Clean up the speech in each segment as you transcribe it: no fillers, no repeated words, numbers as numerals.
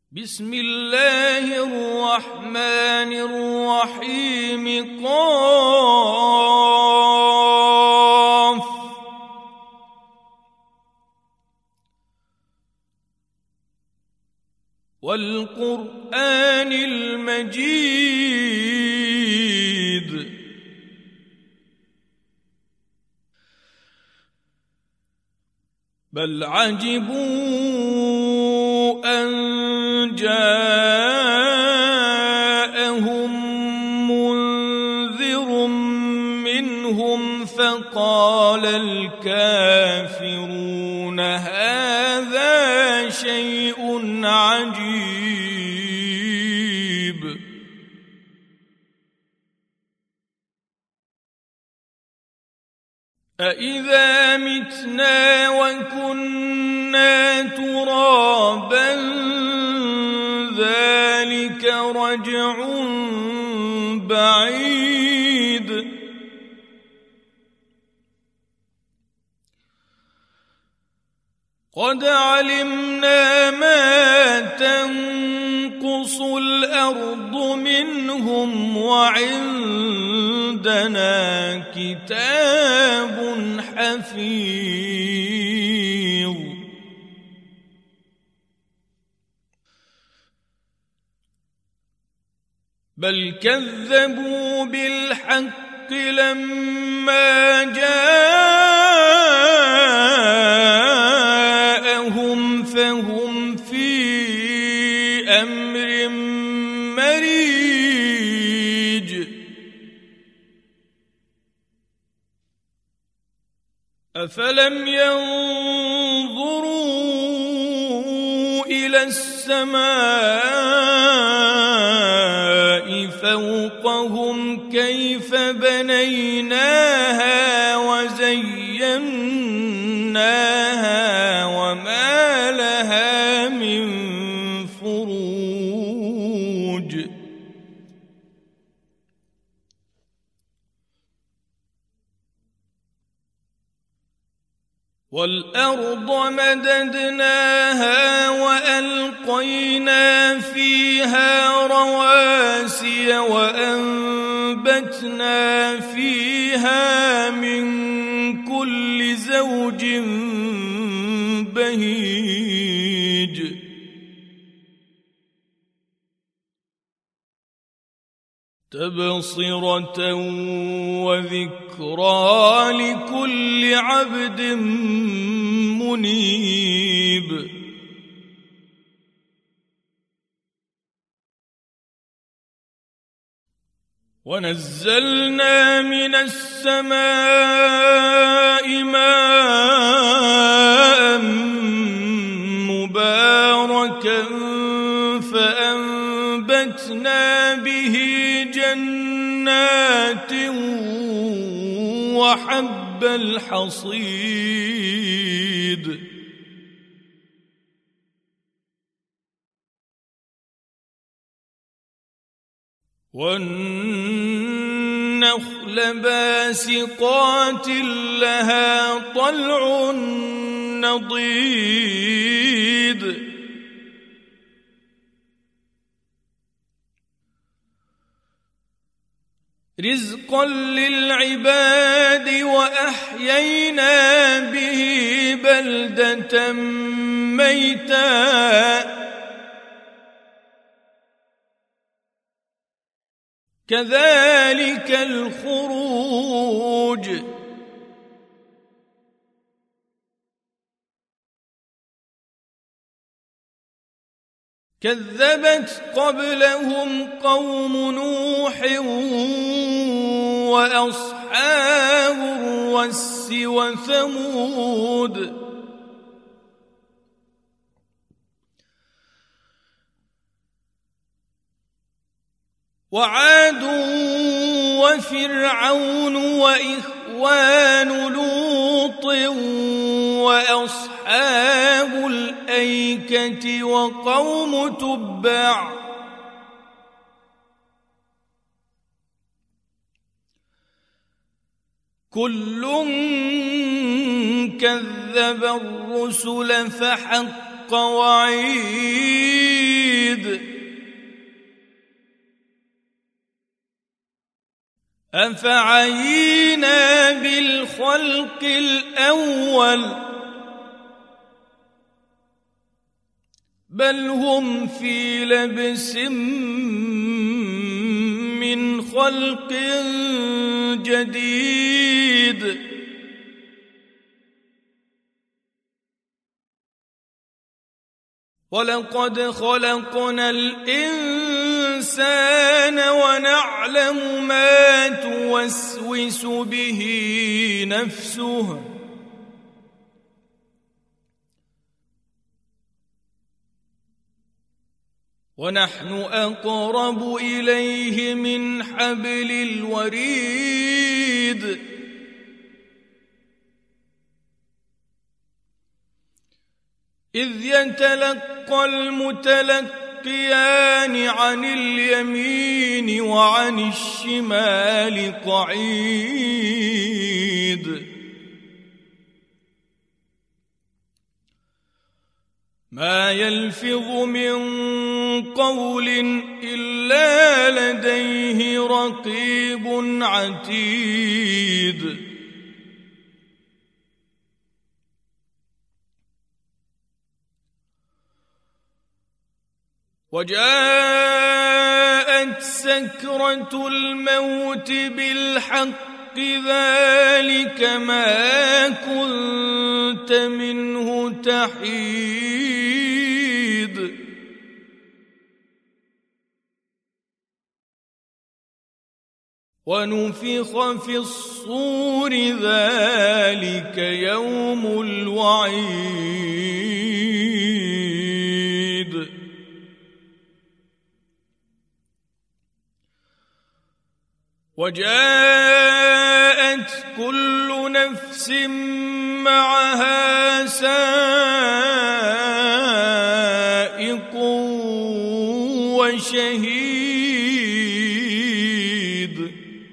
بسم الله الرحمن الرحيم قاف والقرآن المجيد بل عجبوا أن جاءهم منذر منهم فقال الكافرون هذا شيء عجيب أإذا متنا وكنا ترابا ذلك رجع بعيد قد علمنا ما تنقص الأرض منهم وعندنا كتاب حفيظ بل كذبوا بالحق لما جاءهم فهم في أمر مريج أفلم ينظروا إلى السماء فوقهم كيف بنيناها وزيناها وما لها من فروج والأرض مددناها وألقينا فيها رواسي وأنبتنا فيها من كل زوج بهيج تبصرة وذكرى لكل عبد منيب ونزلنا من السماء ماء مباركا فأنبتنا به جنات وحب الحصيد والنخل باسقات لها طلع نضيد رزقا للعباد وأحيينا به بلدة ميتا كذلك الخروج كذبت قبلهم قوم نوح وأصحاب الرس وثمود وعاد وفرعون وإخوان لوط وأصحاب الأيكة وقوم تبع كل كذب الرسل فحق وعيد أفعينا بالخلق الأول بل هم في لبس من خلق جديد ولقد خلقنا الإنسان ونعلم ما توسوس به نفسه ونحن أقرب إليه من حبل الوريد إذ يتلقى المتلقيان عن اليمين وعن الشمال قعيد ما يلفظ من قول إلا لديه رقيب عتيد وجاءت سكرة الموت بالحق ذلك ما كنت منه تحيد ونفخ في الصور ذلك يوم الوعيد وجاءت كل نفس معها سائق وشهيد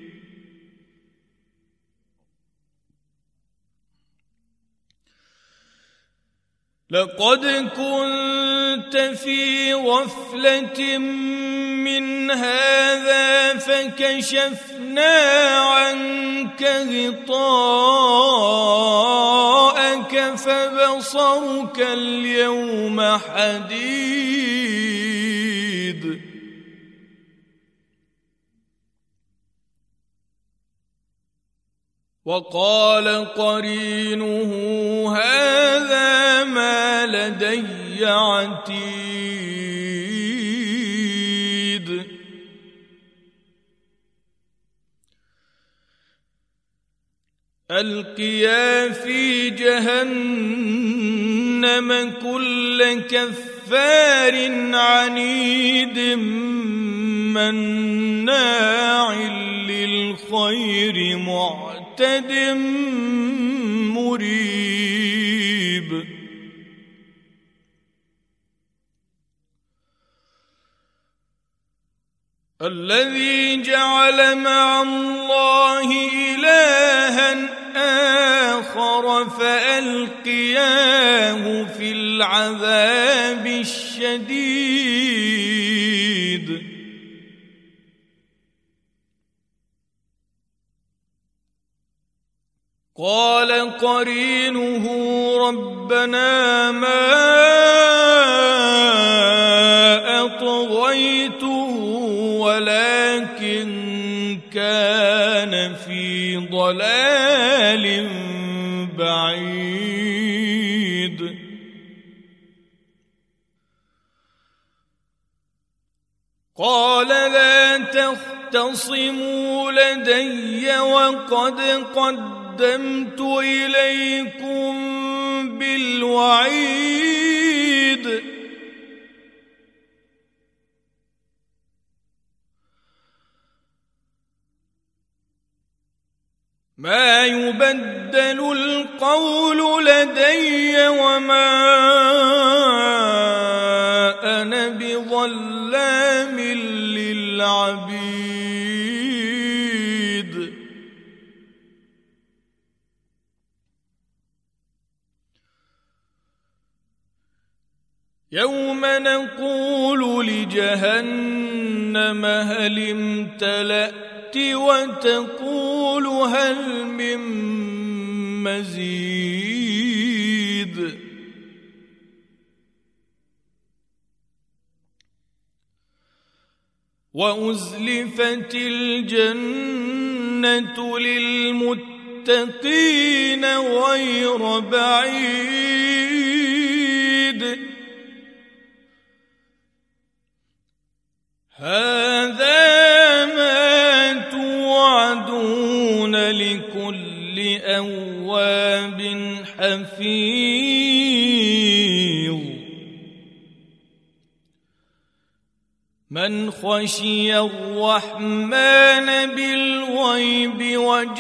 لقد كنت في غفلة من هذا فكشفنا عنك غطاءك فبصرك اليوم حديد وقال قرينه هذا ما لدي عتيد ألقيا في جهنم كل كفار عنيد مناع للخير معتد مريب الذي جعل مع الله إلها آخر فألقياه في العذاب الشديد قال قرينه ربنا ما أطغيته ولكن كان في ضلال بعيد قال لا تختصموا لدي وقد قدمت إليكم بالوعيد ما يبدل القول لدي وما أنا بظلام للعبيد يوم نقول لجهنم هل امتلأت تأتي وتقول هل من مزيد وأزلفت الجنة للمتقين غير بعيد هذا ما توعدون لكل أواب حفيظ من خشي الرحمن بالغيب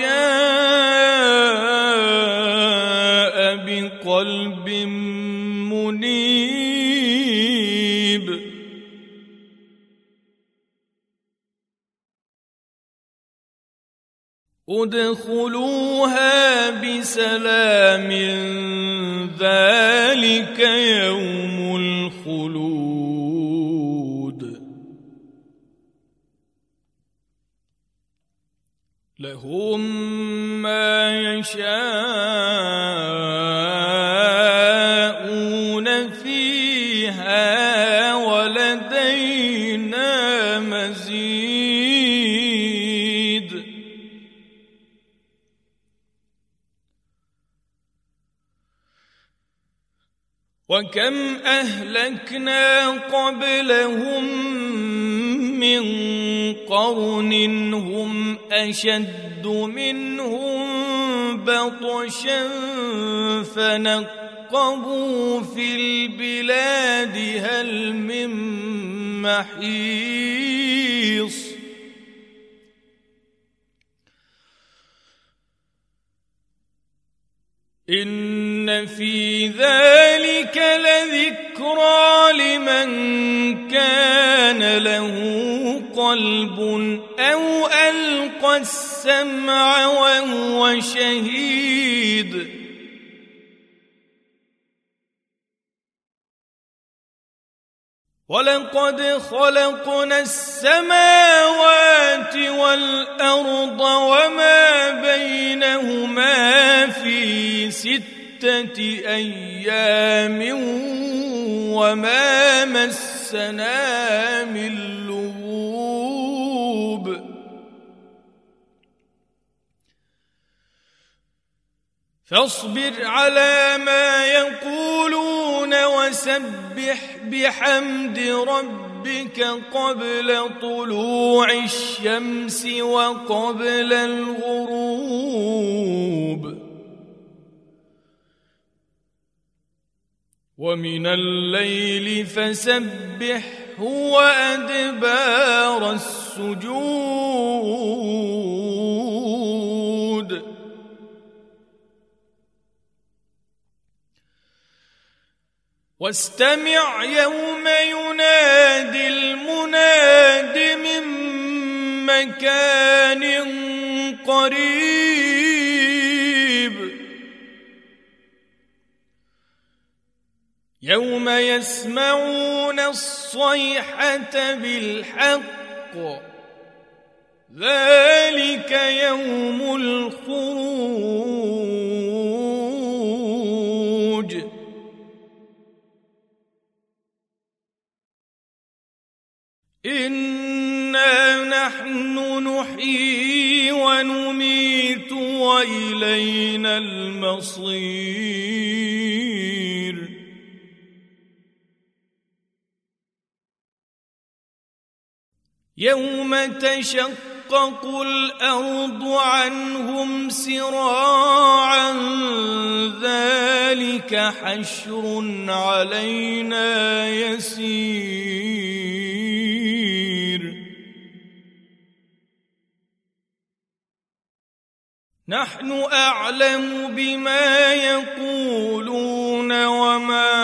وجاء بقلب منيب ادخلوها بسلام ذلك يوم الخلود لهم ما يشاءون فيها ولدينا مزيد وكم أهلكنا قبلهم من قرن هم أشد منهم بطشا فنقبوا في البلاد هل من محيص إن في ذلك لذكرى لمن كان له قلب أو ألقى السمع وهو شهيد ولقد خلقنا السماوات والأرض وما بينهما في 6 أيام وما مسنا من لغوب فاصبر على ما يقولون وسبح بحمد ربك قبل طلوع الشمس وقبل الغروب ومن الليل فسبحه وأدبار السجود واستمع يوم ينادي المناد من مكان قريب يوم يسمعون الصيحة بالحق ذلك يوم الخروج إنا نحن نحيي ونميت وإلينا المصير يوم تشقق الأرض عنهم سراعا ذلك حشر علينا يسير نحن أعلم بما يقولون وما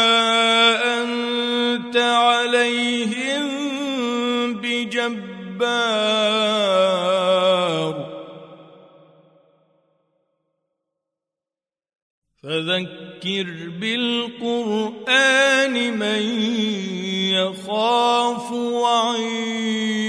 أنت عليهم بجبار فذكر بالقرآن من يخاف وعيد